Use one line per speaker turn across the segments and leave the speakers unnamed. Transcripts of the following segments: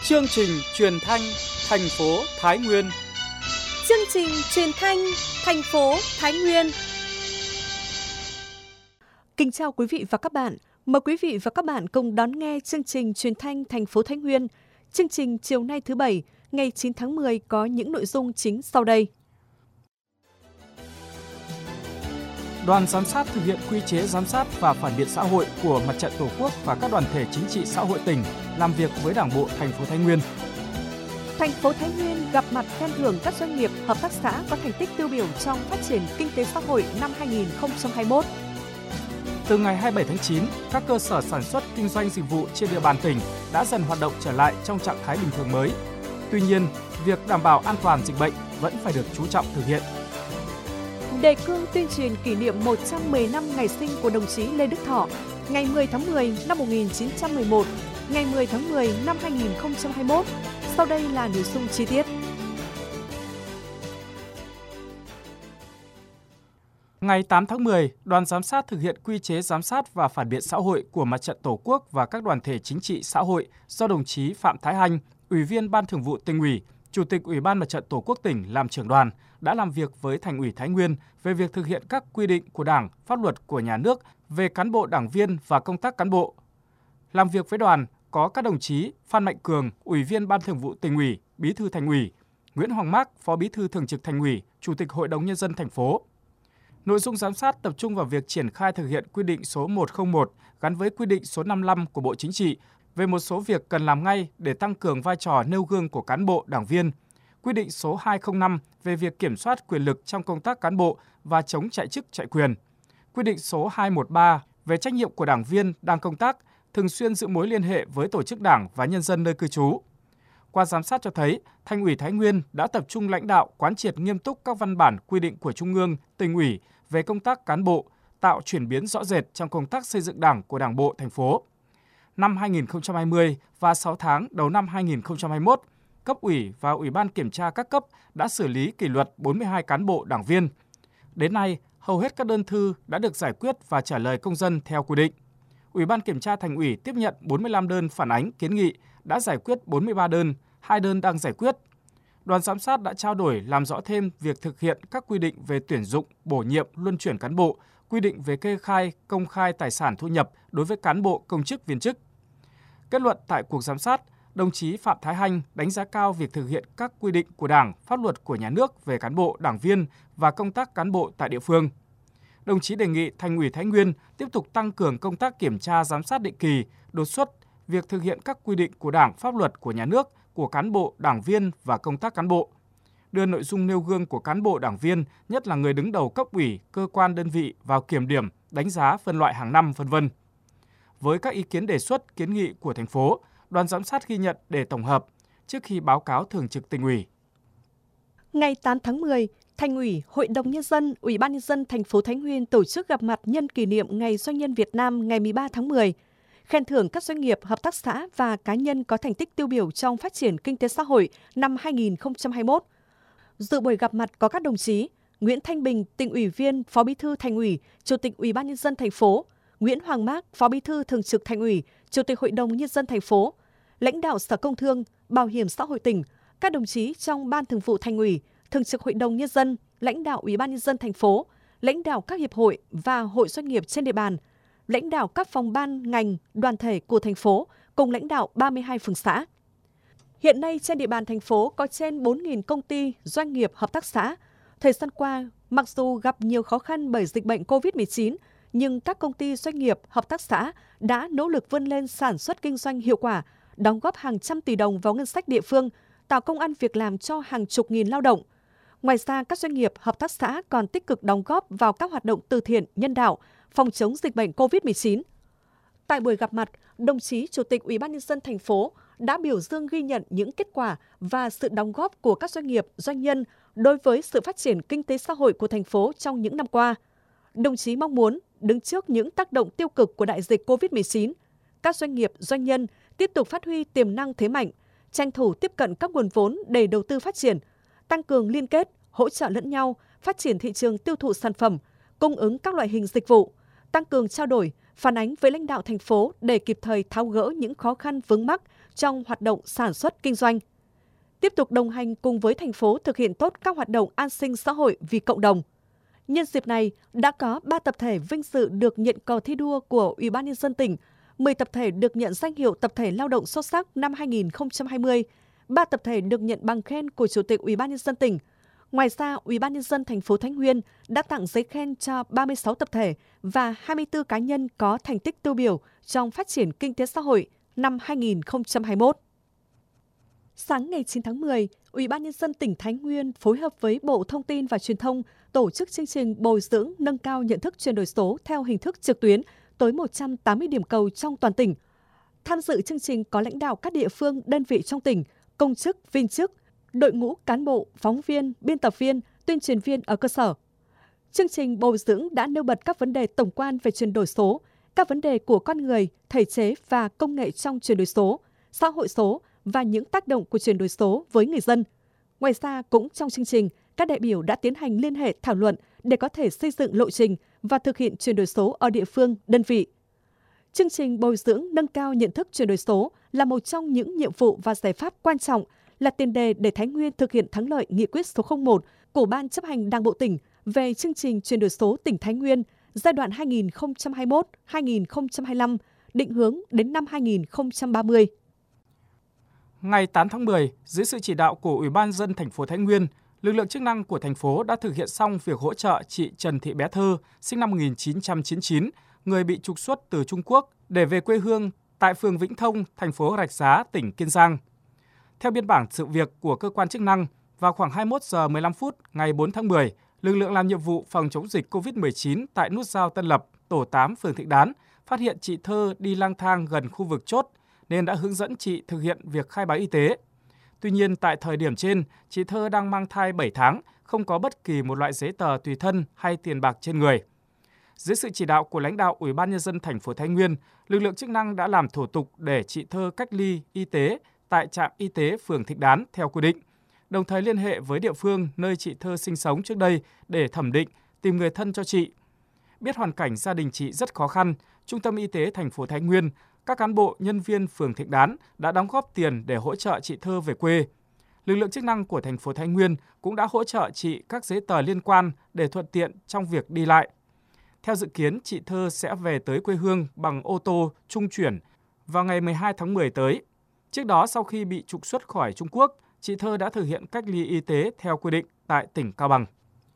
Chương trình truyền thanh thành phố Thái Nguyên.
Chương trình truyền thanh thành phố Thái Nguyên. Kính chào quý vị và các bạn. Mời quý vị và các bạn cùng đón nghe chương trình truyền thanh thành phố Thái Nguyên. Chương trình chiều nay thứ Bảy, ngày 9 tháng 10 có những nội dung chính sau đây.
Đoàn giám sát thực hiện quy chế giám sát và phản biện xã hội của Mặt trận Tổ quốc và các đoàn thể chính trị xã hội tỉnh làm việc với Đảng bộ thành phố Thái Nguyên.
Thành phố Thái Nguyên gặp mặt khen thưởng các doanh nghiệp, hợp tác xã có thành tích tiêu biểu trong phát triển kinh tế xã hội năm 2021.
Từ ngày 27 tháng 9, các cơ sở sản xuất kinh doanh dịch vụ trên địa bàn tỉnh đã dần hoạt động trở lại trong trạng thái bình thường mới. Tuy nhiên, việc đảm bảo an toàn dịch bệnh vẫn phải được chú trọng thực hiện.
Đề cương tuyên truyền kỷ niệm 110 năm ngày sinh của đồng chí Lê Đức Thọ, ngày 10 tháng 10 năm 1911, ngày 10 tháng 10 năm 2021. Sau đây là nội dung chi tiết.
Ngày 8 tháng 10, đoàn giám sát thực hiện quy chế giám sát và phản biện xã hội của Mặt trận Tổ quốc và các đoàn thể chính trị xã hội do đồng chí Phạm Thái Hanh, Ủy viên Ban Thường vụ Tỉnh ủy, Chủ tịch Ủy ban Mặt trận Tổ quốc tỉnh làm trưởng đoàn, đã làm việc với Thành ủy Thái Nguyên về việc thực hiện các quy định của Đảng, pháp luật của nhà nước về cán bộ đảng viên và công tác cán bộ. Làm việc với đoàn có các đồng chí Phan Mạnh Cường, Ủy viên Ban Thường vụ Tỉnh ủy, Bí thư Thành ủy, Nguyễn Hoàng Mác, Phó Bí thư Thường trực Thành ủy, Chủ tịch Hội đồng Nhân dân thành phố. Nội dung giám sát tập trung vào việc triển khai thực hiện quy định số 101 gắn với quy định số 55 của Bộ Chính trị về một số việc cần làm ngay để tăng cường vai trò nêu gương của cán bộ, đảng viên, quy định số 205 về việc kiểm soát quyền lực trong công tác cán bộ và chống chạy chức chạy quyền, quy định số 213 về trách nhiệm của đảng viên đang công tác, thường xuyên giữ mối liên hệ với tổ chức đảng và nhân dân nơi cư trú. Qua giám sát cho thấy, Thành ủy Thái Nguyên đã tập trung lãnh đạo quán triệt nghiêm túc các văn bản quy định của Trung ương, Tỉnh ủy về công tác cán bộ, tạo chuyển biến rõ rệt trong công tác xây dựng Đảng của Đảng bộ thành phố. Năm 2020 và 6 tháng đầu năm 2021, cấp ủy và Ủy ban kiểm tra các cấp đã xử lý kỷ luật 42 cán bộ đảng viên. Đến nay, hầu hết các đơn thư đã được giải quyết và trả lời công dân theo quy định. Ủy ban kiểm tra Thành ủy tiếp nhận 45 đơn phản ánh kiến nghị, đã giải quyết 43 đơn, 2 đơn đang giải quyết. Đoàn giám sát đã trao đổi làm rõ thêm việc thực hiện các quy định về tuyển dụng, bổ nhiệm, luân chuyển cán bộ, quy định về kê khai, công khai tài sản thu nhập đối với cán bộ, công chức, viên chức. Kết luận tại cuộc giám sát, đồng chí Phạm Thái Hanh đánh giá cao việc thực hiện các quy định của Đảng, pháp luật của nhà nước về cán bộ, đảng viên và công tác cán bộ tại địa phương. Đồng chí đề nghị Thành ủy Thái Nguyên tiếp tục tăng cường công tác kiểm tra giám sát định kỳ, đột xuất việc thực hiện các quy định của Đảng, pháp luật của nhà nước, của cán bộ, đảng viên và công tác cán bộ. Đưa nội dung nêu gương của cán bộ đảng viên, nhất là người đứng đầu cấp ủy, cơ quan đơn vị vào kiểm điểm, đánh giá phân loại hàng năm, v.v. Với các ý kiến đề xuất, kiến nghị của thành phố, đoàn giám sát ghi nhận để tổng hợp trước khi báo cáo Thường trực Tỉnh ủy.
Ngày 8 tháng 10, Thành ủy, Hội đồng Nhân dân, Ủy ban Nhân dân thành phố Thái Nguyên tổ chức gặp mặt nhân kỷ niệm Ngày Doanh nhân Việt Nam ngày 13 tháng 10, khen thưởng các doanh nghiệp, hợp tác xã và cá nhân có thành tích tiêu biểu trong phát triển kinh tế xã hội năm 2021. Dự buổi gặp mặt có các đồng chí Nguyễn Thanh Bình, Tỉnh ủy viên, Phó Bí thư Thành ủy, Chủ tịch Ủy ban Nhân dân thành phố, Nguyễn Hoàng Mác, Phó Bí thư Thường trực Thành ủy, Chủ tịch Hội đồng Nhân dân thành phố, lãnh đạo Sở Công Thương, Bảo hiểm xã hội tỉnh, các đồng chí trong Ban Thường vụ Thành ủy, Thường trực Hội đồng Nhân dân, lãnh đạo Ủy ban Nhân dân thành phố, lãnh đạo các hiệp hội và hội doanh nghiệp trên địa bàn, lãnh đạo các phòng ban, ngành, đoàn thể của thành phố cùng lãnh đạo 32 phường xã. Hiện nay trên địa bàn thành phố có trên 4.000 công ty, doanh nghiệp, hợp tác xã. Thời gian qua, mặc dù gặp nhiều khó khăn bởi dịch bệnh COVID-19, nhưng các công ty, doanh nghiệp, hợp tác xã đã nỗ lực vươn lên sản xuất kinh doanh hiệu quả, đóng góp hàng trăm tỷ đồng vào ngân sách địa phương, tạo công ăn việc làm cho hàng chục nghìn lao động. Ngoài ra, các doanh nghiệp, hợp tác xã còn tích cực đóng góp vào các hoạt động từ thiện, nhân đạo, phòng chống dịch bệnh COVID-19. Tại buổi gặp mặt, đồng chí Chủ tịch Ủy ban Nhân dân thành phố đã biểu dương ghi nhận những kết quả và sự đóng góp của các doanh nghiệp, doanh nhân đối với sự phát triển kinh tế xã hội của thành phố trong những năm qua. Đồng chí mong muốn đứng trước những tác động tiêu cực của đại dịch COVID-19, các doanh nghiệp, doanh nhân tiếp tục phát huy tiềm năng thế mạnh, tranh thủ tiếp cận các nguồn vốn để đầu tư phát triển, tăng cường liên kết, hỗ trợ lẫn nhau, phát triển thị trường tiêu thụ sản phẩm, cung ứng các loại hình dịch vụ, tăng cường trao đổi, phản ánh với lãnh đạo thành phố để kịp thời tháo gỡ những khó khăn vướng mắc trong hoạt động sản xuất kinh doanh. Tiếp tục đồng hành cùng với thành phố thực hiện tốt các hoạt động an sinh xã hội vì cộng đồng. Nhân dịp này, đã có 3 tập thể vinh dự được nhận cờ thi đua của Ủy ban nhân dân tỉnh, 10 tập thể được nhận danh hiệu tập thể lao động xuất sắc năm 2020, 3 tập thể được nhận bằng khen của Chủ tịch Ủy ban nhân dân tỉnh. Ngoài ra, Ủy ban nhân dân thành phố Thái Nguyên đã tặng giấy khen cho 36 tập thể và 24 cá nhân có thành tích tiêu biểu trong phát triển kinh tế xã hội năm 2021. Sáng ngày 9 tháng 10, Ủy ban nhân dân tỉnh Thái Nguyên phối hợp với Bộ Thông tin và Truyền thông tổ chức chương trình bồi dưỡng nâng cao nhận thức chuyển đổi số theo hình thức trực tuyến tới 180 điểm cầu trong toàn tỉnh. Tham dự chương trình có lãnh đạo các địa phương, đơn vị trong tỉnh, công chức, viên chức, đội ngũ cán bộ, phóng viên, biên tập viên, tuyên truyền viên ở cơ sở. Chương trình bồi dưỡng đã nêu bật các vấn đề tổng quan về chuyển đổi số, các vấn đề của con người, thể chế và công nghệ trong chuyển đổi số, xã hội số và những tác động của chuyển đổi số với người dân. Ngoài ra, cũng trong chương trình, các đại biểu đã tiến hành liên hệ thảo luận để có thể xây dựng lộ trình và thực hiện chuyển đổi số ở địa phương, đơn vị. Chương trình bồi dưỡng nâng cao nhận thức chuyển đổi số là một trong những nhiệm vụ và giải pháp quan trọng, là tiền đề để Thái Nguyên thực hiện thắng lợi nghị quyết số 01 của Ban chấp hành Đảng bộ tỉnh về chương trình chuyển đổi số tỉnh Thái Nguyên giai đoạn 2021-2025, định hướng đến năm 2030.
Ngày 8 tháng 10, dưới sự chỉ đạo của Ủy ban nhân dân thành phố Thái Nguyên, lực lượng chức năng của thành phố đã thực hiện xong việc hỗ trợ chị Trần Thị Bé Thơ, sinh năm 1999, người bị trục xuất từ Trung Quốc để về quê hương tại phường Vĩnh Thông, thành phố Rạch Giá, tỉnh Kiên Giang. Theo biên bản sự việc của cơ quan chức năng, vào khoảng 21 giờ 15 phút ngày 4 tháng 10, lực lượng làm nhiệm vụ phòng chống dịch COVID-19 tại nút giao Tân Lập, tổ 8 phường Thịnh Đán phát hiện chị Thơ đi lang thang gần khu vực chốt nên đã hướng dẫn chị thực hiện việc khai báo y tế. Tuy nhiên, tại thời điểm trên, chị Thơ đang mang thai 7 tháng, không có bất kỳ một loại giấy tờ tùy thân hay tiền bạc trên người. Dưới sự chỉ đạo của lãnh đạo Ủy ban nhân dân thành phố Thái Nguyên, lực lượng chức năng đã làm thủ tục để chị Thơ cách ly y tế tại trạm y tế phường Thịnh Đán theo quy định, đồng thời liên hệ với địa phương nơi chị Thơ sinh sống trước đây để thẩm định, tìm người thân cho chị. Biết hoàn cảnh gia đình chị rất khó khăn, Trung tâm Y tế thành phố Thái Nguyên, các cán bộ, nhân viên phường Thịnh Đán đã đóng góp tiền để hỗ trợ chị Thơ về quê. Lực lượng chức năng của thành phố Thái Nguyên cũng đã hỗ trợ chị các giấy tờ liên quan để thuận tiện trong việc đi lại. Theo dự kiến, chị Thơ sẽ về tới quê hương bằng ô tô trung chuyển vào ngày 12 tháng 10 tới. Trước đó, sau khi bị trục xuất khỏi Trung Quốc, chị Thơ đã thực hiện cách ly y tế theo quy định tại tỉnh Cao Bằng.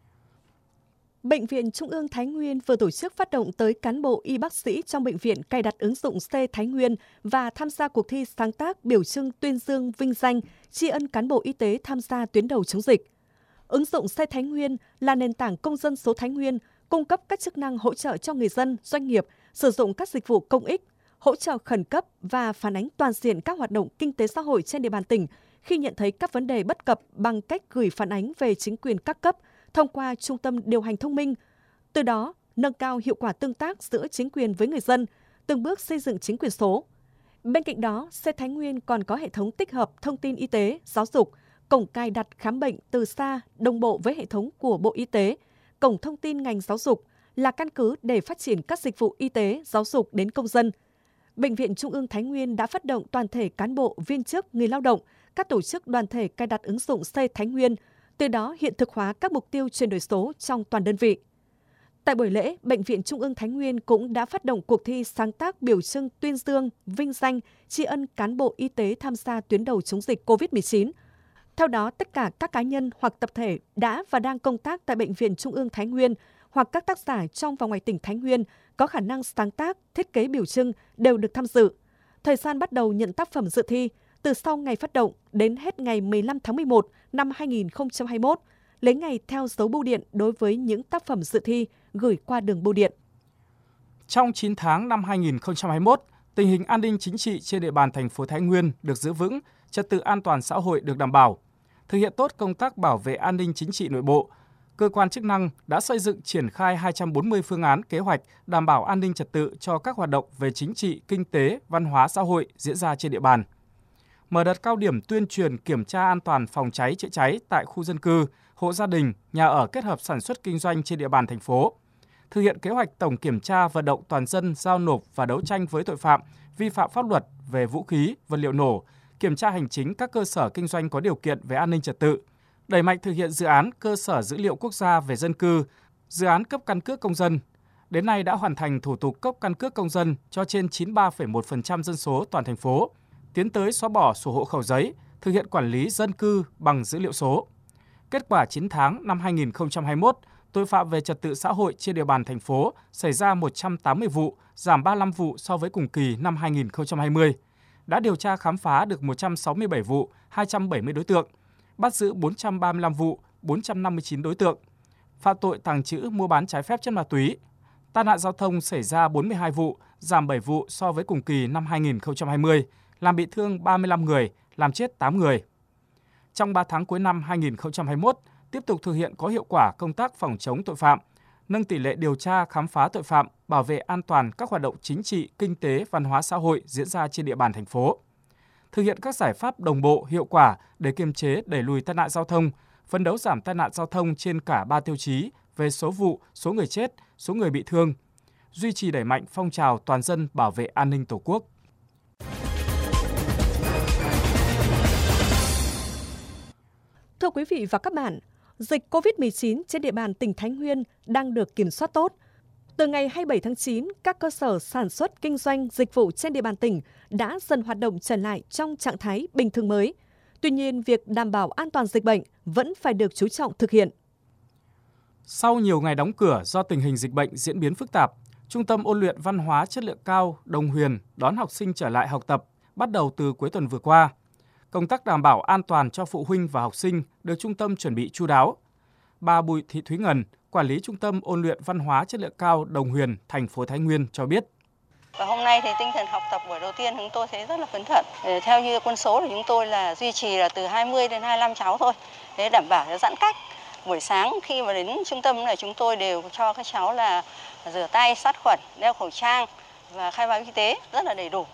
Bệnh viện Trung ương Thái Nguyên vừa tổ chức phát động tới cán bộ y bác sĩ trong bệnh viện cài đặt ứng dụng C Thái Nguyên và tham gia cuộc thi sáng tác biểu trưng tuyên dương vinh danh, tri ân cán bộ y tế tham gia tuyến đầu chống dịch. Ứng dụng C Thái Nguyên là nền tảng công dân số Thái Nguyên, cung cấp các chức năng hỗ trợ cho người dân, doanh nghiệp sử dụng các dịch vụ công ích, hỗ trợ khẩn cấp và phản ánh toàn diện các hoạt động kinh tế xã hội trên địa bàn tỉnh khi nhận thấy các vấn đề bất cập bằng cách gửi phản ánh về chính quyền các cấp thông qua Trung tâm điều hành thông minh. Từ đó, nâng cao hiệu quả tương tác giữa chính quyền với người dân, từng bước xây dựng chính quyền số. Bên cạnh đó, C Thái Nguyên còn có hệ thống tích hợp thông tin y tế, giáo dục, cổng cài đặt khám bệnh từ xa đồng bộ với hệ thống của Bộ Y tế, cổng thông tin ngành giáo dục là căn cứ để phát triển các dịch vụ y tế, giáo dục đến công dân. Bệnh viện Trung ương Thái Nguyên đã phát động toàn thể cán bộ, viên chức, người lao động, các tổ chức đoàn thể cài đặt ứng dụng C Thái Nguyên, từ đó hiện thực hóa các mục tiêu chuyển đổi số trong toàn đơn vị. Tại buổi lễ, Bệnh viện Trung ương Thái Nguyên cũng đã phát động cuộc thi sáng tác biểu trưng tuyên dương, vinh danh, tri ân cán bộ y tế tham gia tuyến đầu chống dịch COVID-19. Theo đó, tất cả các cá nhân hoặc tập thể đã và đang công tác tại Bệnh viện Trung ương Thái Nguyên hoặc các tác giả trong và ngoài tỉnh Thái Nguyên có khả năng sáng tác, thiết kế biểu trưng đều được tham dự. Thời gian bắt đầu nhận tác phẩm dự thi từ sau ngày phát động đến hết ngày 15 tháng 11 năm 2021, lấy ngày theo dấu bưu điện đối với những tác phẩm dự thi gửi qua đường bưu điện.
Trong 9 tháng năm 2021, tình hình an ninh chính trị trên địa bàn thành phố Thái Nguyên được giữ vững, trật tự an toàn xã hội được đảm bảo. Thực hiện tốt công tác bảo vệ an ninh chính trị nội bộ, cơ quan chức năng đã xây dựng triển khai 240 phương án kế hoạch đảm bảo an ninh trật tự cho các hoạt động về chính trị, kinh tế, văn hóa xã hội diễn ra trên địa bàn. Mở đợt cao điểm tuyên truyền kiểm tra an toàn phòng cháy chữa cháy tại khu dân cư, hộ gia đình, nhà ở kết hợp sản xuất kinh doanh trên địa bàn thành phố. thực hiện kế hoạch tổng kiểm tra vận động toàn dân giao nộp và đấu tranh với tội phạm, vi phạm pháp luật về vũ khí, vật liệu nổ, kiểm tra hành chính các cơ sở kinh doanh có điều kiện về an ninh trật tự, đẩy mạnh thực hiện dự án cơ sở dữ liệu quốc gia về dân cư, dự án cấp căn cước công dân. Đến nay đã hoàn thành thủ tục cấp căn cước công dân cho trên 93,1% dân số toàn thành phố, tiến tới xóa bỏ sổ hộ khẩu giấy, thực hiện quản lý dân cư bằng dữ liệu số. Kết quả 9 tháng năm 2021, tội phạm về trật tự xã hội trên địa bàn thành phố xảy ra 180 vụ, giảm 35 vụ so với cùng kỳ năm 2020. Đã điều tra khám phá được 167 vụ, 270 đối tượng, bắt giữ 435 vụ, 459 đối tượng. Phạm tội tàng trữ mua bán trái phép chất ma túy. Tai nạn giao thông xảy ra 42 vụ, giảm 7 vụ so với cùng kỳ năm 2020, làm bị thương 35 người, làm chết 8 người. Trong 3 tháng cuối năm 2021, tiếp tục thực hiện có hiệu quả công tác phòng chống tội phạm, nâng tỷ lệ điều tra khám phá tội phạm, bảo vệ an toàn các hoạt động chính trị, kinh tế, văn hóa xã hội diễn ra trên địa bàn thành phố. Thực hiện các giải pháp đồng bộ, hiệu quả để kiềm chế, đẩy lùi tai nạn giao thông, phấn đấu giảm tai nạn giao thông trên cả 3 tiêu chí về số vụ, số người chết, số người bị thương, duy trì đẩy mạnh phong trào toàn dân bảo vệ an ninh Tổ quốc.
Thưa quý vị và các bạn, dịch COVID-19 trên địa bàn tỉnh Thái Nguyên đang được kiểm soát tốt. Từ ngày 27 tháng 9, các cơ sở sản xuất, kinh doanh, dịch vụ trên địa bàn tỉnh đã dần hoạt động trở lại trong trạng thái bình thường mới. Tuy nhiên, việc đảm bảo an toàn dịch bệnh vẫn phải được chú trọng thực hiện.
Sau nhiều ngày đóng cửa do tình hình dịch bệnh diễn biến phức tạp, Trung tâm ôn luyện văn hóa chất lượng cao Đồng Huyền đón học sinh trở lại học tập bắt đầu từ cuối tuần vừa qua. Công tác đảm bảo an toàn cho phụ huynh và học sinh được trung tâm chuẩn bị chu đáo. Bà Bùi Thị Thúy Ngân, quản lý Trung tâm ôn luyện văn hóa chất lượng cao Đồng Huyền, thành phố Thái Nguyên cho biết.
Và hôm nay thì tinh thần học tập buổi đầu tiên chúng tôi thấy rất là phấn khởi. Theo như quân số của chúng tôi là duy trì là từ 20 đến 25 cháu thôi. Để đảm bảo cho giãn cách. Buổi sáng khi mà đến trung tâm này chúng tôi đều cho các cháu là rửa tay, sát khuẩn, đeo khẩu trang và khai báo y tế rất là đầy đủ.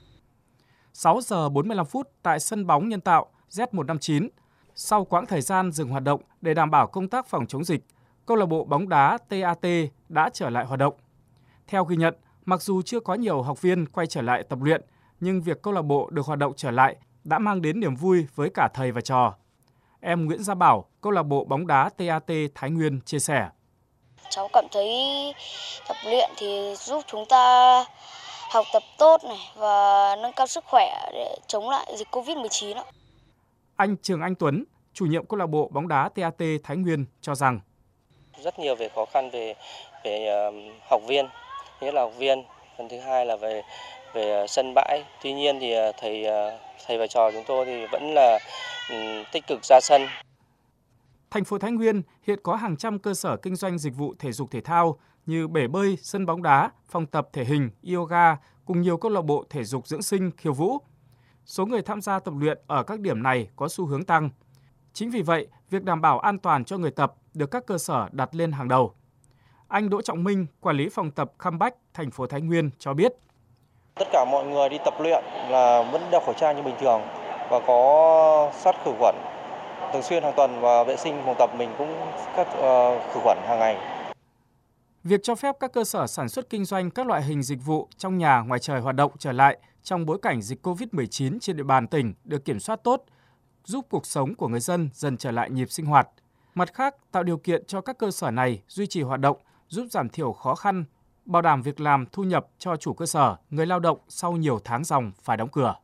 6 giờ 45 phút tại sân bóng nhân tạo Z159. Sau quãng thời gian dừng hoạt động để đảm bảo công tác phòng chống dịch, câu lạc bộ bóng đá TAT đã trở lại hoạt động. Theo ghi nhận, mặc dù chưa có nhiều học viên quay trở lại tập luyện, nhưng việc câu lạc bộ được hoạt động trở lại đã mang đến niềm vui với cả thầy và trò. Em Nguyễn Gia Bảo, câu lạc bộ bóng đá TAT Thái Nguyên chia sẻ.
Cháu cảm thấy tập luyện thì giúp chúng ta học tập tốt này và nâng cao sức khỏe để chống lại dịch Covid-19.
Anh Trường Anh Tuấn, chủ nhiệm câu lạc bộ bóng đá TAT Thái Nguyên cho rằng
rất nhiều về khó khăn về học viên, nghĩa là học viên. Phần thứ hai là về sân bãi. Tuy nhiên thì thầy và trò chúng tôi thì vẫn là tích cực ra sân.
Thành phố Thái Nguyên hiện có hàng trăm cơ sở kinh doanh dịch vụ thể dục thể thao như bể bơi, sân bóng đá, phòng tập thể hình, yoga cùng nhiều câu lạc bộ thể dục dưỡng sinh, khiêu vũ. Số người tham gia tập luyện ở các điểm này có xu hướng tăng. Chính vì vậy, việc đảm bảo an toàn cho người tập được các cơ sở đặt lên hàng đầu. Anh Đỗ Trọng Minh, quản lý phòng tập Comeback, thành phố Thái Nguyên cho biết.
Tất cả mọi người đi tập luyện là vẫn đeo khẩu trang như bình thường và có sát khử khuẩn thường xuyên hàng tuần, và vệ sinh phòng tập mình cũng khử khuẩn hàng ngày.
Việc cho phép các cơ sở sản xuất kinh doanh các loại hình dịch vụ trong nhà ngoài trời hoạt động trở lại trong bối cảnh dịch COVID-19 trên địa bàn tỉnh được kiểm soát tốt, giúp cuộc sống của người dân dần trở lại nhịp sinh hoạt. Mặt khác, tạo điều kiện cho các cơ sở này duy trì hoạt động, giúp giảm thiểu khó khăn, bảo đảm việc làm, thu nhập cho chủ cơ sở, người lao động sau nhiều tháng ròng phải đóng cửa.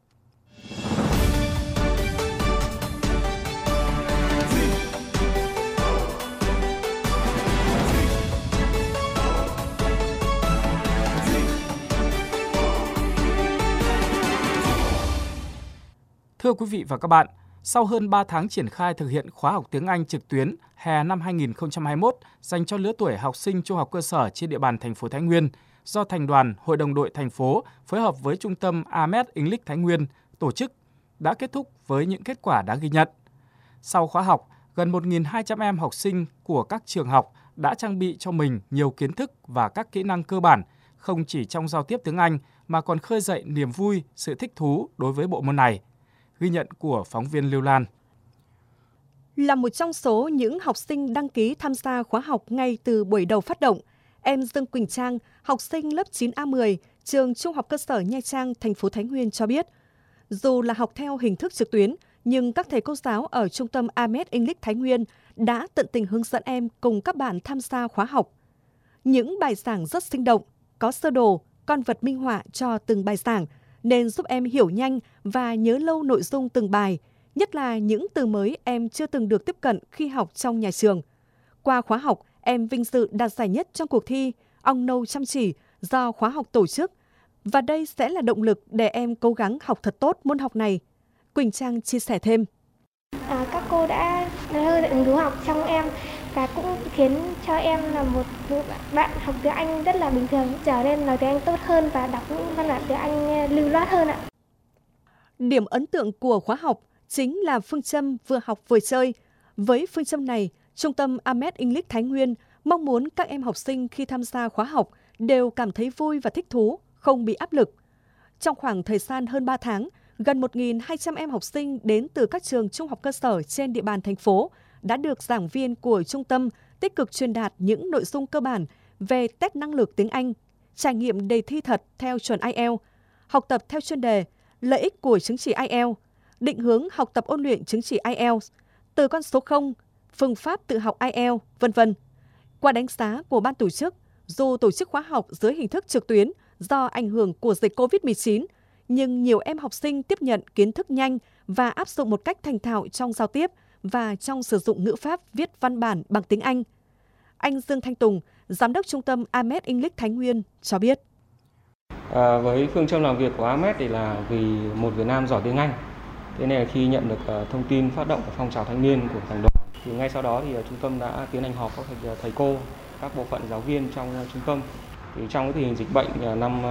Thưa quý vị và các bạn, sau hơn 3 tháng triển khai thực hiện khóa học tiếng Anh trực tuyến hè năm 2021 dành cho lứa tuổi học sinh trung học cơ sở trên địa bàn thành phố Thái Nguyên, do Thành đoàn, Hội đồng đội thành phố phối hợp với Trung tâm AMED English Thái Nguyên tổ chức, đã kết thúc với những kết quả đáng ghi nhận. Sau khóa học, gần 1.200 em học sinh của các trường học đã trang bị cho mình nhiều kiến thức và các kỹ năng cơ bản, không chỉ trong giao tiếp tiếng Anh mà còn khơi dậy niềm vui, sự thích thú đối với bộ môn này. Ghi nhận của phóng viên Lưu Lan.
Là một trong số những học sinh đăng ký tham gia khóa học ngay từ buổi đầu phát động, Em Dương Quỳnh Trang, học sinh lớp 9A10, trường Trung học cơ sở Nha Trang, thành phố Thái Nguyên cho biết, dù là học theo hình thức trực tuyến, nhưng các thầy cô giáo ở trung tâm AMED English Thái Nguyên đã tận tình hướng dẫn em cùng các bạn tham gia khóa học. Những bài giảng rất sinh động, có sơ đồ, con vật minh họa cho từng bài giảng, nên giúp em hiểu nhanh và nhớ lâu nội dung từng bài, nhất là những từ mới em chưa từng được tiếp cận khi học trong nhà trường. Qua khóa học, em vinh dự đạt giải nhất trong cuộc thi Ong Nâu Chăm Chỉ do khóa học tổ chức. Và đây sẽ là động lực để em cố gắng học thật tốt môn học này. Quỳnh Trang chia sẻ thêm.
Các cô đã hơi hứng thú học trong em và cũng khiến cho em là một bạn học tiếng Anh rất là bình thường, trở nên nói tiếng Anh tốt hơn và đọc những văn bản tiếng Anh lưu loát hơn ạ.
Điểm ấn tượng của khóa học chính là phương châm vừa học vừa chơi. Với phương châm này, Trung tâm AMED English Thái Nguyên mong muốn các em học sinh khi tham gia khóa học đều cảm thấy vui và thích thú, không bị áp lực. Trong khoảng thời gian hơn 3 tháng, gần 1.200 em học sinh đến từ các trường trung học cơ sở trên địa bàn thành phố đã được giảng viên của trung tâm tích cực truyền đạt những nội dung cơ bản về test năng lực tiếng Anh, trải nghiệm đề thi thật theo chuẩn IELTS, học tập theo chuyên đề, lợi ích của chứng chỉ IELTS, định hướng học tập ôn luyện chứng chỉ IELTS, từ con số 0, phương pháp tự học IELTS, v.v. Qua đánh giá của ban tổ chức, dù tổ chức khóa học dưới hình thức trực tuyến do ảnh hưởng của dịch COVID-19, nhưng nhiều em học sinh tiếp nhận kiến thức nhanh và áp dụng một cách thành thạo trong giao tiếp và trong sử dụng ngữ pháp viết văn bản bằng tiếng Anh. Anh Dương Thanh Tùng, Giám đốc Trung tâm AMED English Thái Nguyên cho biết.
Với phương châm làm việc của AMED thì là vì một Việt Nam giỏi tiếng Anh. Thế nên là khi nhận được thông tin phát động của phong trào thanh niên của thành đoàn, thì ngay sau đó thì trung tâm đã tiến hành họp các thầy cô, các bộ phận giáo viên trong trung tâm. Thì trong cái tình hình dịch bệnh năm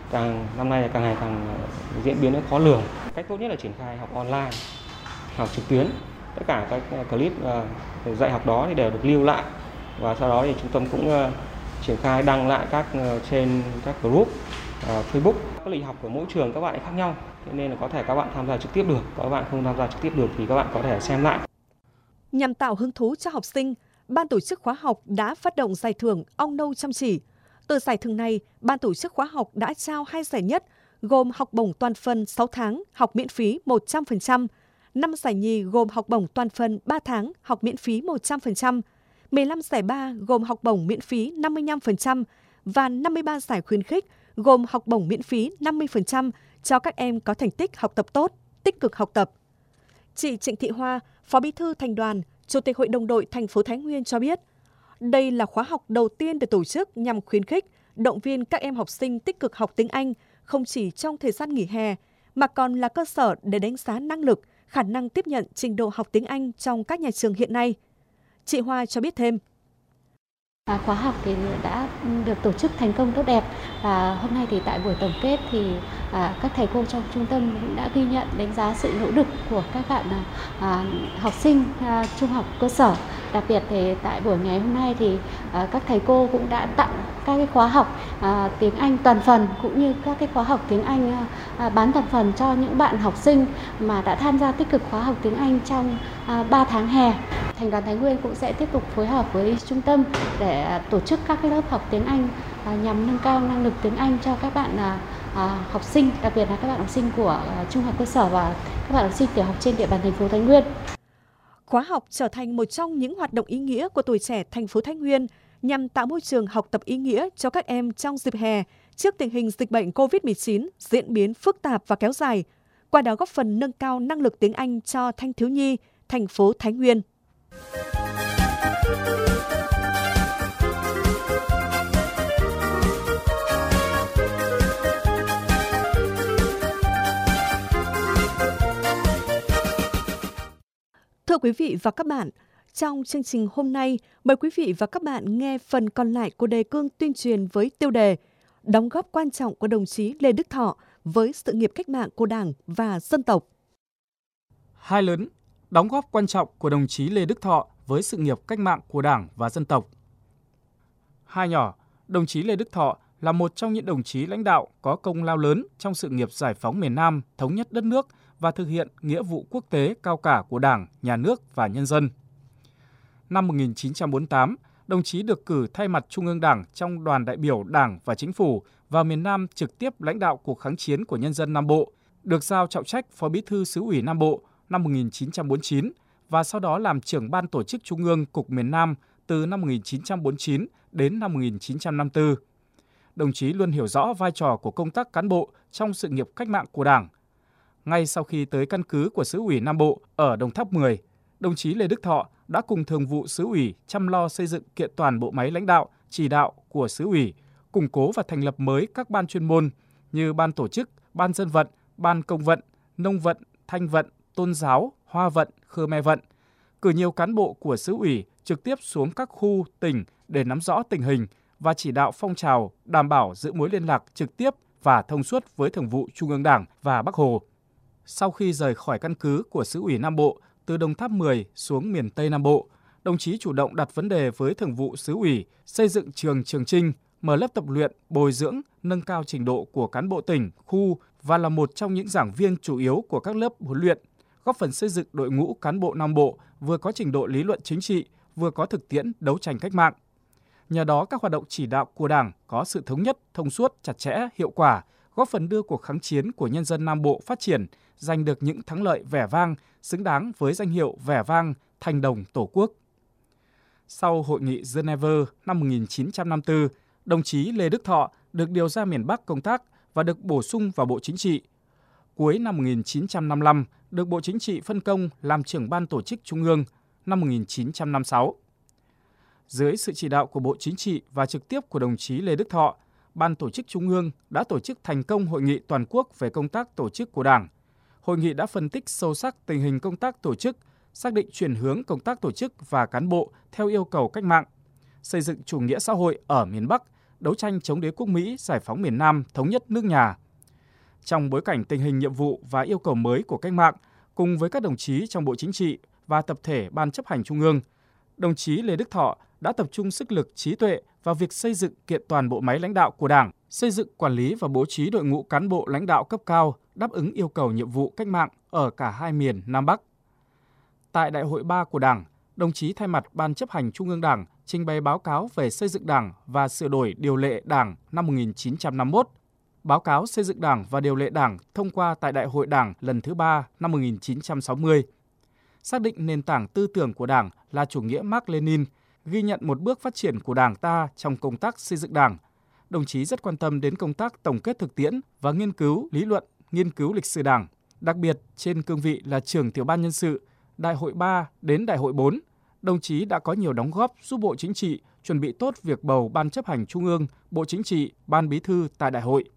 nay càng ngày càng diễn biến khó lường. Cách tốt nhất là triển khai học online, học trực tuyến. Tất cả các clip dạy học đó thì đều được lưu lại, và sau đó thì trung tâm cũng triển khai đăng lại trên các group Facebook. Các lịch học của mỗi trường các bạn ấy khác nhau, thế nên là có thể các bạn tham gia trực tiếp được, các bạn không tham gia trực tiếp được thì các bạn có thể xem lại.
Nhằm tạo hứng thú cho học sinh, ban tổ chức khóa học đã phát động giải thưởng Ong Nâu Chăm Chỉ. Từ giải thưởng này, ban tổ chức khóa học đã trao 2 giải nhất, gồm học bổng toàn phần 6 tháng học miễn phí 100%, 5 giải nhì gồm học bổng toàn phần 3 tháng học miễn phí 100%, 15 giải ba gồm học bổng miễn phí 55% và 53 giải khuyến khích gồm học bổng miễn phí 50% cho các em có thành tích học tập tốt, tích cực học tập. Chị Trịnh Thị Hoa, Phó Bí thư Thành đoàn, Chủ tịch Hội đồng đội thành phố Thái Nguyên cho biết, đây là khóa học đầu tiên được tổ chức nhằm khuyến khích, động viên các em học sinh tích cực học tiếng Anh không chỉ trong thời gian nghỉ hè, mà còn là cơ sở để đánh giá năng lực, khả năng tiếp nhận trình độ học tiếng Anh trong các nhà trường hiện nay. Chị Hoa cho biết thêm.
Khóa học thì đã được tổ chức thành công tốt đẹp, và hôm nay thì tại buổi tổng kết thì các thầy cô trong trung tâm cũng đã ghi nhận đánh giá sự nỗ lực của các bạn học sinh trung học cơ sở. Đặc biệt thì tại buổi ngày hôm nay thì các thầy cô cũng đã tặng các cái khóa học tiếng Anh toàn phần cũng như các cái khóa học tiếng Anh bán toàn phần cho những bạn học sinh mà đã tham gia tích cực khóa học tiếng Anh trong 3 tháng hè. Thành đoàn Thái Nguyên cũng sẽ tiếp tục phối hợp với trung tâm để tổ chức các cái lớp học tiếng Anh nhằm nâng cao năng lực tiếng Anh cho các bạn học sinh, đặc biệt là các bạn học sinh của trung học cơ sở và các bạn học sinh tiểu học trên địa bàn thành phố Thái Nguyên.
Khóa học trở thành một trong những hoạt động ý nghĩa của tuổi trẻ thành phố Thái Nguyên nhằm tạo môi trường học tập ý nghĩa cho các em trong dịp hè trước tình hình dịch bệnh COVID-19 diễn biến phức tạp và kéo dài, qua đó góp phần nâng cao năng lực tiếng Anh cho thanh thiếu nhi thành phố Thái Nguyên. Thưa quý vị và các bạn, trong chương trình hôm nay, mời quý vị và các bạn nghe phần còn lại của đề cương tuyên truyền với tiêu đề đóng góp quan trọng của đồng chí Lê Đức Thọ với sự nghiệp cách mạng của Đảng và dân tộc.
Hai lớn, đóng góp quan trọng của đồng chí Lê Đức Thọ với sự nghiệp cách mạng của Đảng và dân tộc. Hai nhỏ, đồng chí Lê Đức Thọ là một trong những đồng chí lãnh đạo có công lao lớn trong sự nghiệp giải phóng miền Nam, thống nhất đất nước và thực hiện nghĩa vụ quốc tế cao cả của Đảng, Nhà nước và nhân dân. Năm 1948, đồng chí được cử thay mặt Trung ương Đảng trong đoàn đại biểu Đảng và Chính phủ vào miền Nam trực tiếp lãnh đạo cuộc kháng chiến của nhân dân Nam Bộ, được giao trọng trách Phó Bí thư Xứ ủy Nam Bộ năm 1949 và sau đó làm trưởng ban tổ chức Trung ương Cục miền Nam từ năm 1949 đến năm 1954. Đồng chí luôn hiểu rõ vai trò của công tác cán bộ trong sự nghiệp cách mạng của Đảng. Ngay sau khi tới căn cứ của Xứ ủy Nam Bộ ở Đồng Tháp 10, đồng chí Lê Đức Thọ đã cùng Thường vụ Xứ ủy chăm lo xây dựng kiện toàn bộ máy lãnh đạo, chỉ đạo của Xứ ủy, củng cố và thành lập mới các ban chuyên môn như ban tổ chức, ban dân vận, ban công vận, nông vận, thanh vận, tôn giáo, hoa vận, Khmer vận, cử nhiều cán bộ của Xứ ủy trực tiếp xuống các khu, tỉnh để nắm rõ tình hình và chỉ đạo phong trào, đảm bảo giữ mối liên lạc trực tiếp và thông suốt với Thường vụ Trung ương Đảng và Bác Hồ. Sau khi rời khỏi căn cứ của Xứ ủy Nam Bộ từ Đồng Tháp 10 xuống miền Tây Nam Bộ, đồng chí chủ động đặt vấn đề với Thường vụ Xứ ủy xây dựng trường Trường Chinh, mở lớp tập luyện, bồi dưỡng, nâng cao trình độ của cán bộ tỉnh, khu và là một trong những giảng viên chủ yếu của các lớp huấn luyện, góp phần xây dựng đội ngũ cán bộ Nam Bộ vừa có trình độ lý luận chính trị, vừa có thực tiễn đấu tranh cách mạng. Nhờ đó, các hoạt động chỉ đạo của Đảng có sự thống nhất, thông suốt, chặt chẽ, hiệu quả, góp phần đưa cuộc kháng chiến của nhân dân Nam Bộ phát triển, giành được những thắng lợi vẻ vang, xứng đáng với danh hiệu vẻ vang thành đồng Tổ quốc. Sau Hội nghị Geneva năm 1954, đồng chí Lê Đức Thọ được điều ra miền Bắc công tác và được bổ sung vào Bộ Chính trị. Cuối năm 1955, được Bộ Chính trị phân công làm trưởng ban tổ chức Trung ương năm 1956. Dưới sự chỉ đạo của Bộ Chính trị và trực tiếp của đồng chí Lê Đức Thọ, Ban tổ chức Trung ương đã tổ chức thành công Hội nghị toàn quốc về công tác tổ chức của Đảng. Hội nghị đã phân tích sâu sắc tình hình công tác tổ chức, xác định chuyển hướng công tác tổ chức và cán bộ theo yêu cầu cách mạng, xây dựng chủ nghĩa xã hội ở miền Bắc, đấu tranh chống đế quốc Mỹ, giải phóng miền Nam, thống nhất nước nhà. Trong bối cảnh tình hình nhiệm vụ và yêu cầu mới của cách mạng, cùng với các đồng chí trong Bộ Chính trị và tập thể Ban chấp hành Trung ương, đồng chí Lê Đức Thọ đã tập trung sức lực, trí tuệ vào việc xây dựng kiện toàn bộ máy lãnh đạo của Đảng, xây dựng, quản lý và bố trí đội ngũ cán bộ lãnh đạo cấp cao đáp ứng yêu cầu nhiệm vụ cách mạng ở cả hai miền Nam Bắc. Tại Đại hội 3 của Đảng, đồng chí thay mặt Ban chấp hành Trung ương Đảng trình bày báo cáo về xây dựng Đảng và sửa đổi điều lệ Đảng năm 1951, báo cáo xây dựng Đảng và điều lệ Đảng thông qua tại Đại hội Đảng lần thứ 3 năm 1960. Xác định nền tảng tư tưởng của Đảng là chủ nghĩa Mác-Lênin, ghi nhận một bước phát triển của Đảng ta trong công tác xây dựng Đảng. Đồng chí rất quan tâm đến công tác tổng kết thực tiễn và nghiên cứu lý luận, nghiên cứu lịch sử Đảng. Đặc biệt, trên cương vị là trưởng tiểu ban nhân sự, Đại hội 3 đến Đại hội 4, đồng chí đã có nhiều đóng góp giúp Bộ Chính trị chuẩn bị tốt việc bầu Ban chấp hành Trung ương, Bộ Chính trị, Ban Bí thư tại Đại hội.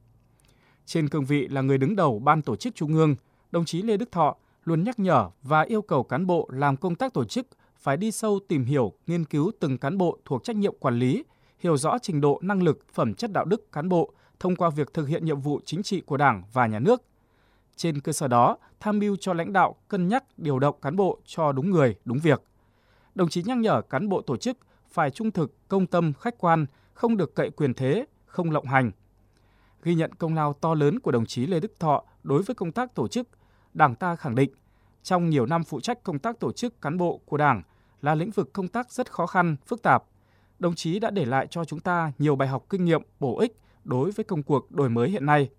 Trên cương vị là người đứng đầu Ban tổ chức Trung ương, đồng chí Lê Đức Thọ luôn nhắc nhở và yêu cầu cán bộ làm công tác tổ chức phải đi sâu tìm hiểu, nghiên cứu từng cán bộ thuộc trách nhiệm quản lý, hiểu rõ trình độ năng lực, phẩm chất đạo đức cán bộ thông qua việc thực hiện nhiệm vụ chính trị của Đảng và Nhà nước. Trên cơ sở đó, tham mưu cho lãnh đạo cân nhắc điều động cán bộ cho đúng người, đúng việc. Đồng chí nhắc nhở cán bộ tổ chức phải trung thực, công tâm, khách quan, không được cậy quyền thế, không lộng hành. Ghi nhận công lao to lớn của đồng chí Lê Đức Thọ đối với công tác tổ chức, Đảng ta khẳng định, trong nhiều năm phụ trách công tác tổ chức cán bộ của Đảng là lĩnh vực công tác rất khó khăn, phức tạp. Đồng chí đã để lại cho chúng ta nhiều bài học kinh nghiệm bổ ích đối với công cuộc đổi mới hiện nay.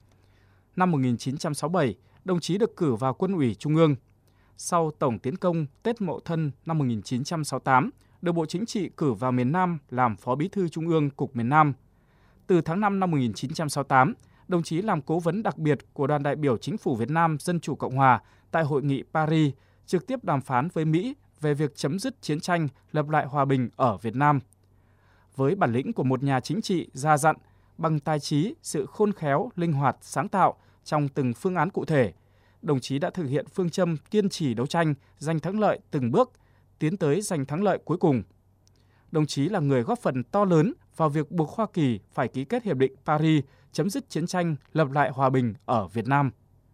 Năm 1967, đồng chí được cử vào Quân ủy Trung ương. Sau tổng tiến công Tết Mậu Thân năm 1968, được Bộ Chính trị cử vào miền Nam làm Phó Bí thư Trung ương Cục miền Nam. Từ tháng 5 năm 1968, đồng chí làm cố vấn đặc biệt của đoàn đại biểu Chính phủ Việt Nam Dân chủ Cộng hòa tại Hội nghị Paris, trực tiếp đàm phán với Mỹ về việc chấm dứt chiến tranh, lập lại hòa bình ở Việt Nam. Với bản lĩnh của một nhà chính trị già dặn, bằng tài trí, sự khôn khéo, linh hoạt, sáng tạo trong từng phương án cụ thể, đồng chí đã thực hiện phương châm kiên trì đấu tranh, giành thắng lợi từng bước, tiến tới giành thắng lợi cuối cùng. Đồng chí là người góp phần to lớn vào việc buộc Hoa Kỳ phải ký kết Hiệp định Paris, chấm dứt chiến tranh, lập lại hòa bình ở Việt Nam.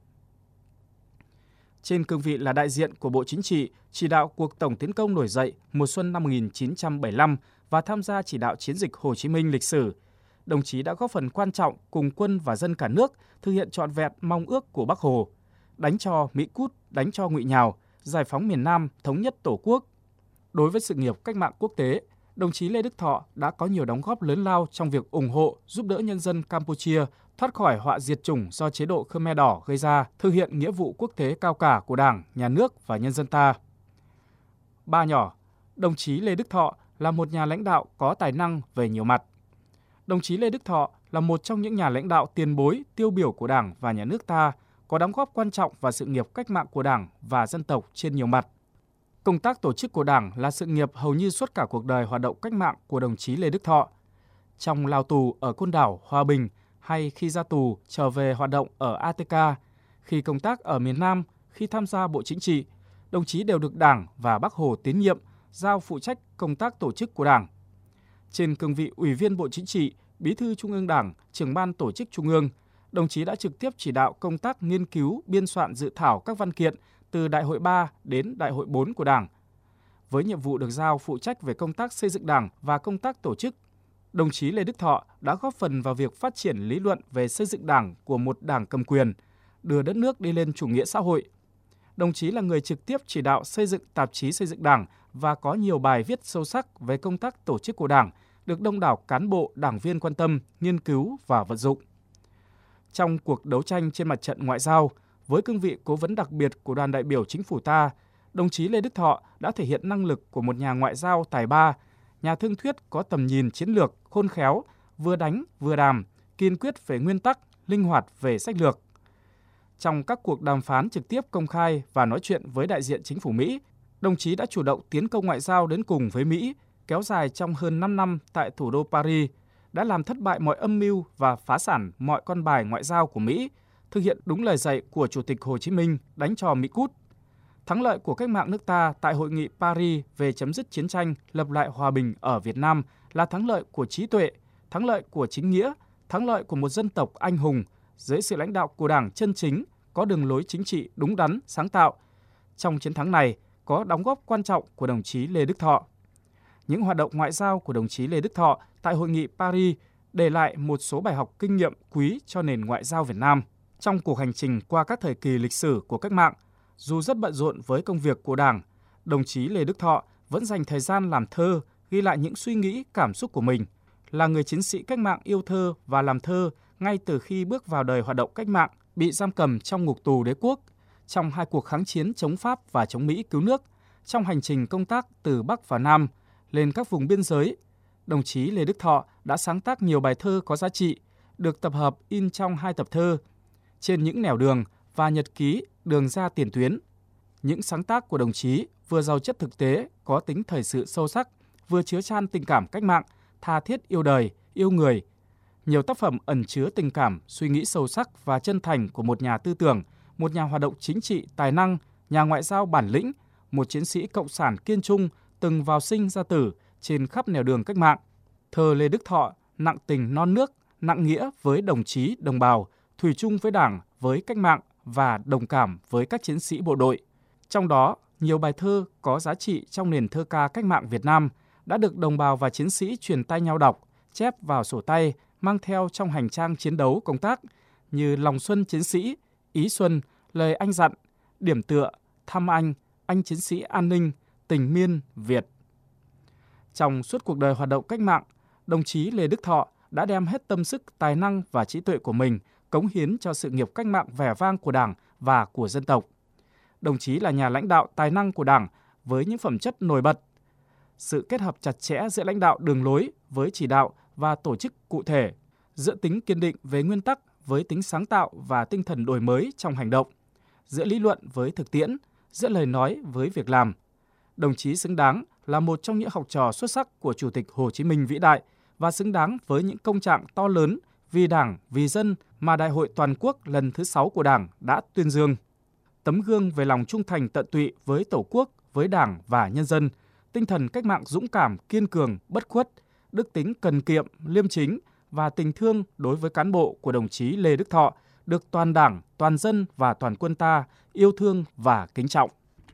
Trên cương vị là đại diện của Bộ Chính trị, chỉ đạo cuộc tổng tiến công nổi dậy mùa xuân năm 1975 và tham gia chỉ đạo chiến dịch Hồ Chí Minh lịch sử, đồng chí đã góp phần quan trọng cùng quân và dân cả nước thực hiện trọn vẹn mong ước của Bác Hồ, đánh cho Mỹ cút, đánh cho Ngụy nhào, giải phóng miền Nam, thống nhất Tổ quốc. Đối với sự nghiệp cách mạng quốc tế, đồng chí Lê Đức Thọ đã có nhiều đóng góp lớn lao trong việc ủng hộ, giúp đỡ nhân dân Campuchia thoát khỏi họa diệt chủng do chế độ Khmer Đỏ gây ra, thực hiện nghĩa vụ quốc tế cao cả của Đảng, Nhà nước và nhân dân ta. Ba nhỏ, đồng chí Lê Đức Thọ là một nhà lãnh đạo có tài năng về nhiều mặt. Đồng chí Lê Đức Thọ là một trong những nhà lãnh đạo tiền bối, tiêu biểu của Đảng và Nhà nước ta, có đóng góp quan trọng vào sự nghiệp cách mạng của Đảng và dân tộc trên nhiều mặt. Công tác tổ chức của Đảng là sự nghiệp hầu như suốt cả cuộc đời hoạt động cách mạng của đồng chí Lê Đức Thọ. Trong lao tù ở Côn Đảo, Hòa Bình hay khi ra tù trở về hoạt động ở ATK, khi công tác ở miền Nam, khi tham gia Bộ Chính trị, đồng chí đều được Đảng và Bác Hồ tín nhiệm, giao phụ trách công tác tổ chức của Đảng. Trên cương vị Ủy viên Bộ Chính trị, Bí thư Trung ương Đảng, Trưởng ban Tổ chức Trung ương, đồng chí đã trực tiếp chỉ đạo công tác nghiên cứu, biên soạn dự thảo các văn kiện từ Đại hội 3 đến Đại hội 4 của Đảng. Với nhiệm vụ được giao phụ trách về công tác xây dựng Đảng và công tác tổ chức, đồng chí Lê Đức Thọ đã góp phần vào việc phát triển lý luận về xây dựng Đảng của một Đảng cầm quyền, đưa đất nước đi lên chủ nghĩa xã hội. Đồng chí là người trực tiếp chỉ đạo xây dựng tạp chí Xây dựng Đảng và có nhiều bài viết sâu sắc về công tác tổ chức của Đảng, được đông đảo cán bộ, đảng viên quan tâm, nghiên cứu và vận dụng. Trong cuộc đấu tranh trên mặt trận ngoại giao, với cương vị cố vấn đặc biệt của đoàn đại biểu chính phủ ta, đồng chí Lê Đức Thọ đã thể hiện năng lực của một nhà ngoại giao tài ba, nhà thương thuyết có tầm nhìn chiến lược, khôn khéo, vừa đánh vừa đàm, kiên quyết về nguyên tắc, linh hoạt về sách lược. Trong các cuộc đàm phán trực tiếp công khai và nói chuyện với đại diện chính phủ Mỹ, đồng chí đã chủ động tiến công ngoại giao đến cùng với Mỹ, kéo dài trong hơn 5 năm tại thủ đô Paris, đã làm thất bại mọi âm mưu và phá sản mọi con bài ngoại giao của Mỹ, thực hiện đúng lời dạy của Chủ tịch Hồ Chí Minh đánh trò Mỹ cút. Thắng lợi của cách mạng nước ta tại Hội nghị Paris về chấm dứt chiến tranh, lập lại hòa bình ở Việt Nam là thắng lợi của trí tuệ, thắng lợi của chính nghĩa, thắng lợi của một dân tộc anh hùng dưới sự lãnh đạo của Đảng chân chính, có đường lối chính trị đúng đắn, sáng tạo. Trong chiến thắng này có đóng góp quan trọng của đồng chí Lê Đức Thọ. Những hoạt động ngoại giao của đồng chí Lê Đức Thọ tại Hội nghị Paris để lại một số bài học kinh nghiệm quý cho nền ngoại giao Việt Nam. Trong cuộc hành trình qua các thời kỳ lịch sử của cách mạng, dù rất bận rộn với công việc của Đảng, đồng chí Lê Đức Thọ vẫn dành thời gian làm thơ, ghi lại những suy nghĩ, cảm xúc của mình. Là người chiến sĩ cách mạng yêu thơ và làm thơ ngay từ khi bước vào đời hoạt động cách mạng, bị giam cầm trong ngục tù đế quốc, trong hai cuộc kháng chiến chống Pháp và chống Mỹ cứu nước, trong hành trình công tác từ Bắc vào Nam, lên các vùng biên giới, đồng chí Lê Đức Thọ đã sáng tác nhiều bài thơ có giá trị, được tập hợp in trong 2 tập thơ, Trên những nẻo đường và nhật ký Đường ra tiền tuyến. Những sáng tác của đồng chí vừa giàu chất thực tế, có tính thời sự sâu sắc, vừa chứa chan tình cảm cách mạng, tha thiết yêu đời, yêu người. Nhiều tác phẩm ẩn chứa tình cảm, suy nghĩ sâu sắc và chân thành của một nhà tư tưởng, một nhà hoạt động chính trị tài năng, nhà ngoại giao bản lĩnh, một chiến sĩ cộng sản kiên trung từng vào sinh ra tử trên khắp nẻo đường cách mạng. Thơ Lê Đức Thọ nặng tình non nước, nặng nghĩa với đồng chí, đồng bào, thủy chung với Đảng, với cách mạng và đồng cảm với các chiến sĩ bộ đội. Trong đó, nhiều bài thơ có giá trị trong nền thơ ca cách mạng Việt Nam đã được đồng bào và chiến sĩ truyền tay nhau đọc, chép vào sổ tay, mang theo trong hành trang chiến đấu công tác như Lòng xuân chiến sĩ, Ý xuân, Lời anh dặn, Điểm tựa, Thăm anh chiến sĩ an ninh, Tình miên Việt. Trong suốt cuộc đời hoạt động cách mạng, đồng chí Lê Đức Thọ đã đem hết tâm sức, tài năng và trí tuệ của mình cống hiến cho sự nghiệp cách mạng vẻ vang của Đảng và của dân tộc. Đồng chí là nhà lãnh đạo tài năng của Đảng với những phẩm chất nổi bật. Sự kết hợp chặt chẽ giữa lãnh đạo đường lối với chỉ đạo và tổ chức cụ thể, giữa tính kiên định với nguyên tắc với tính sáng tạo và tinh thần đổi mới trong hành động, giữa lý luận với thực tiễn, giữa lời nói với việc làm. Đồng chí xứng đáng là một trong những học trò xuất sắc của Chủ tịch Hồ Chí Minh vĩ đại và xứng đáng với những công trạng to lớn vì Đảng, vì dân mà Đại hội Toàn quốc lần thứ 6 của Đảng đã tuyên dương. Tấm gương về lòng trung thành tận tụy với Tổ quốc, với Đảng và nhân dân, tinh thần cách mạng dũng cảm, kiên cường, bất khuất, đức tính cần kiệm, liêm chính và tình thương đối với cán bộ của đồng chí Lê Đức Thọ được toàn Đảng, toàn dân và toàn quân ta yêu thương và kính trọng.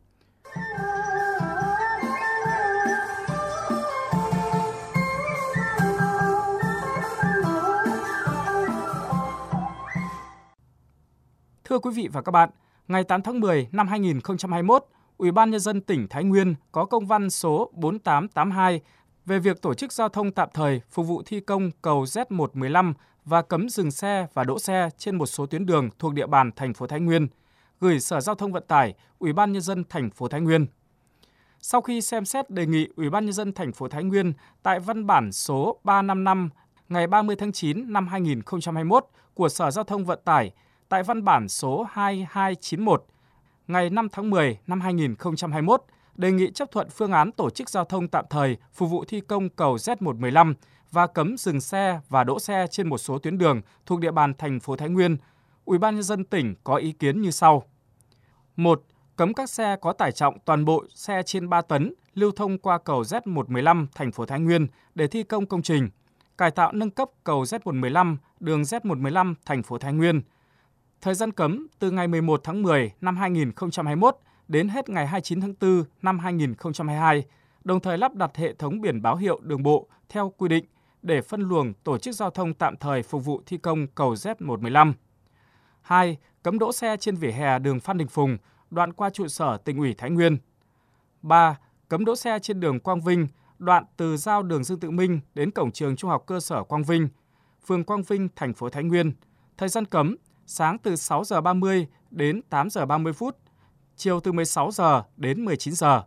Thưa quý vị và các bạn, ngày 8 tháng 10 năm 2021, Ủy ban Nhân dân tỉnh Thái Nguyên có công văn số 4882 về việc tổ chức giao thông tạm thời phục vụ thi công cầu Z115 và cấm dừng xe và đỗ xe trên một số tuyến đường thuộc địa bàn thành phố Thái Nguyên, gửi Sở Giao thông Vận tải, Ủy ban Nhân dân thành phố Thái Nguyên. Sau khi xem xét đề nghị Ủy ban Nhân dân thành phố Thái Nguyên tại văn bản số 355 ngày 30 tháng 9 năm 2021 của Sở Giao thông Vận tải, tại văn bản số 2291 ngày 5 tháng 10 năm 2021 đề nghị chấp thuận phương án tổ chức giao thông tạm thời phục vụ thi công cầu Z115 và cấm dừng xe và đỗ xe trên một số tuyến đường thuộc địa bàn thành phố Thái Nguyên, Ủy ban Nhân dân tỉnh có ý kiến như sau. 1. Cấm các xe có tải trọng toàn bộ xe trên 3 tấn lưu thông qua cầu Z115 thành phố Thái Nguyên để thi công công trình, cải tạo nâng cấp cầu Z115, đường Z115 thành phố Thái Nguyên. Thời gian cấm từ ngày 11 tháng 10 năm 2021 đến hết ngày 29 tháng 4 năm 2022, đồng thời lắp đặt hệ thống biển báo hiệu đường bộ theo quy định để phân luồng tổ chức giao thông tạm thời phục vụ thi công cầu Z115. 2. Cấm đỗ xe trên vỉa hè đường Phan Đình Phùng, đoạn qua trụ sở Tỉnh ủy Thái Nguyên. 3. Cấm đỗ xe trên đường Quang Vinh, đoạn từ giao đường Dương Tự Minh đến cổng trường Trung học cơ sở Quang Vinh, phường Quang Vinh, thành phố Thái Nguyên. Thời gian cấm: sáng từ 6 giờ 30 đến 8 giờ 30 phút, chiều từ 16 giờ đến 19 giờ.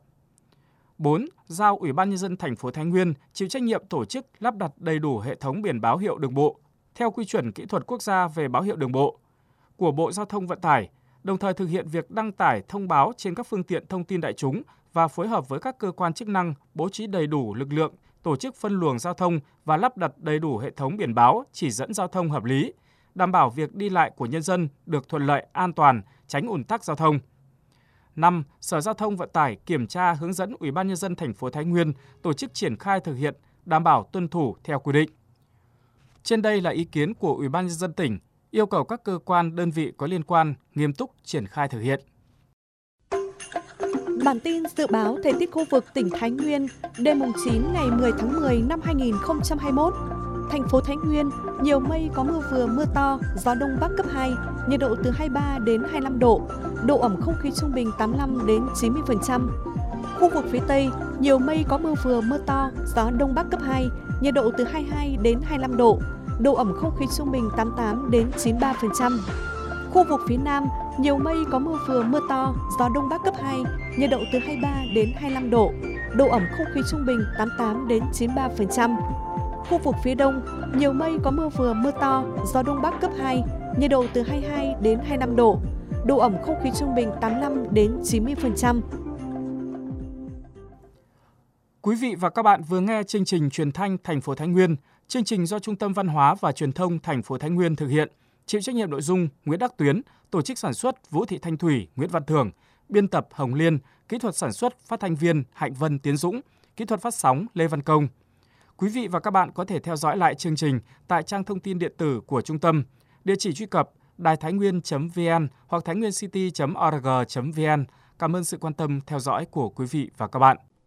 4. Giao Ủy ban Nhân dân thành phố Thái Nguyên chịu trách nhiệm tổ chức lắp đặt đầy đủ hệ thống biển báo hiệu đường bộ theo quy chuẩn kỹ thuật quốc gia về báo hiệu đường bộ của Bộ Giao thông Vận tải, đồng thời thực hiện việc đăng tải thông báo trên các phương tiện thông tin đại chúng và phối hợp với các cơ quan chức năng bố trí đầy đủ lực lượng, tổ chức phân luồng giao thông và lắp đặt đầy đủ hệ thống biển báo chỉ dẫn giao thông hợp lý, đảm bảo việc đi lại của nhân dân được thuận lợi, an toàn, tránh ùn tắc giao thông. 5. Sở Giao thông Vận tải kiểm tra hướng dẫn Ủy ban Nhân dân thành phố Thái Nguyên tổ chức triển khai thực hiện, đảm bảo tuân thủ theo quy định. Trên đây là ý kiến của Ủy ban Nhân dân tỉnh, yêu cầu các cơ quan, đơn vị có liên quan nghiêm túc triển khai thực hiện.
Bản tin dự báo thời tiết khu vực tỉnh Thái Nguyên đêm 9 ngày 10 tháng 10 năm 2021. Thành phố Thái Nguyên, nhiều mây có mưa vừa mưa to, gió đông bắc cấp 2, nhiệt độ từ 23 đến 25 độ, độ ẩm không khí trung bình 85 đến 90%. Khu vực phía Tây, nhiều mây có mưa vừa mưa to, gió đông bắc cấp 2, nhiệt độ từ 22 đến 25 độ, độ ẩm không khí trung bình 88 đến 93%. Khu vực phía Nam, nhiều mây có mưa vừa mưa to, gió đông bắc cấp 2, nhiệt độ từ 23 đến 25 độ, độ ẩm không khí trung bình 88 đến 93%. Khu vực phía Đông, nhiều mây có mưa vừa mưa to, gió đông bắc cấp 2, nhiệt độ từ 22 đến 25 độ, độ ẩm không khí trung bình 85 đến 90%.
Quý vị và các bạn vừa nghe chương trình truyền thanh thành phố Thái Nguyên, chương trình do Trung tâm Văn hóa và Truyền thông thành phố Thái Nguyên thực hiện, chịu trách nhiệm nội dung Nguyễn Đắc Tuyến, tổ chức sản xuất Vũ Thị Thanh Thủy, Nguyễn Văn Thường, biên tập Hồng Liên, kỹ thuật sản xuất phát thanh viên Hạnh Vân Tiến Dũng, kỹ thuật phát sóng Lê Văn Công. Quý vị và các bạn có thể theo dõi lại chương trình tại trang thông tin điện tử của trung tâm, địa chỉ truy cập đài-tháinguyen.vn hoặc thainguencity.org.vn. Cảm ơn sự quan tâm theo dõi của quý vị và các bạn.